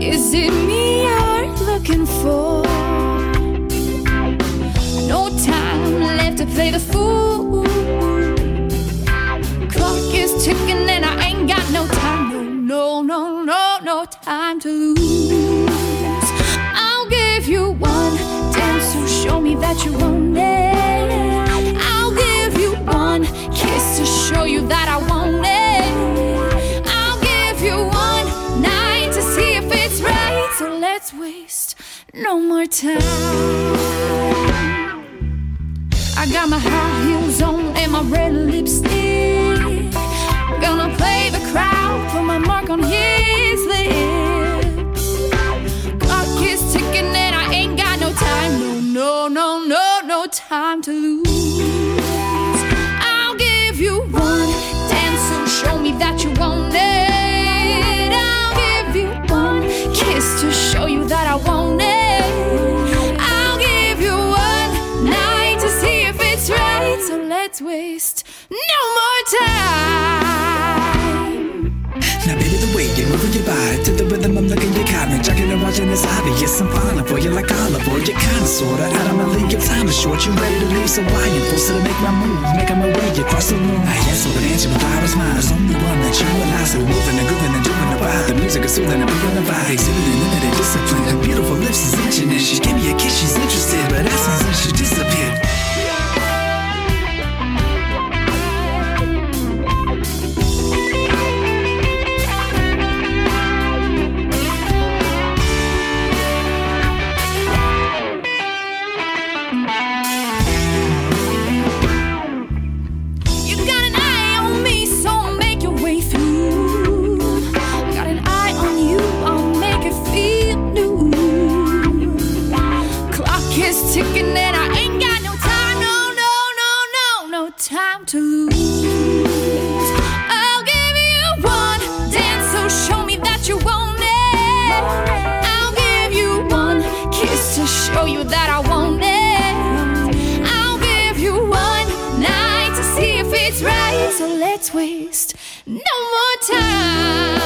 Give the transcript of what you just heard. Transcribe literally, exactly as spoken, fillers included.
Is it me you're looking for? No time left to play the fool. Clock is ticking and I ain't got no time. No, no, no, no, no time to lose. I'll give you one dance, so show me that you want it. I'll give you one kiss to show you that I want it. I'll give you one night to see if it's right. So let's waste no more time. I got my high heels on and my red lipstick. Gonna play the crowd, put my mark on his lips. Clock is ticking and I ain't got no time. No, no, no, no, no time to lose. I'll give you one dance, so show me that you want it. I'll give you one kiss to show you that I want it. I'll give you one night to see if it's right. So let's waste no more time. Now baby, the way you're moving your body to the rhythm, I'm looking, you're caught me. Jacking and watching this obvious, I'm falling for you like olive oil. You're kinda sorta out of my league, your time is short. You ready to leave, so why you forced to make my move, making my way across the room. I answer with an answer, but I was mine. There's only one that you and I, so moving and grooving and doing the vibe. The music is soothing and bringing the vibe. Exhibiting limited discipline, her beautiful lips is itching, and she gave me a kiss, she's interested, but as soon as she disappeared. Ticking and I ain't got no time, no, no, no, no, no time to lose. I'll give you one dance, so show me that you want it. I'll give you one kiss to show you that I want it. I'll give you one night to see if it's right. So let's waste no more time.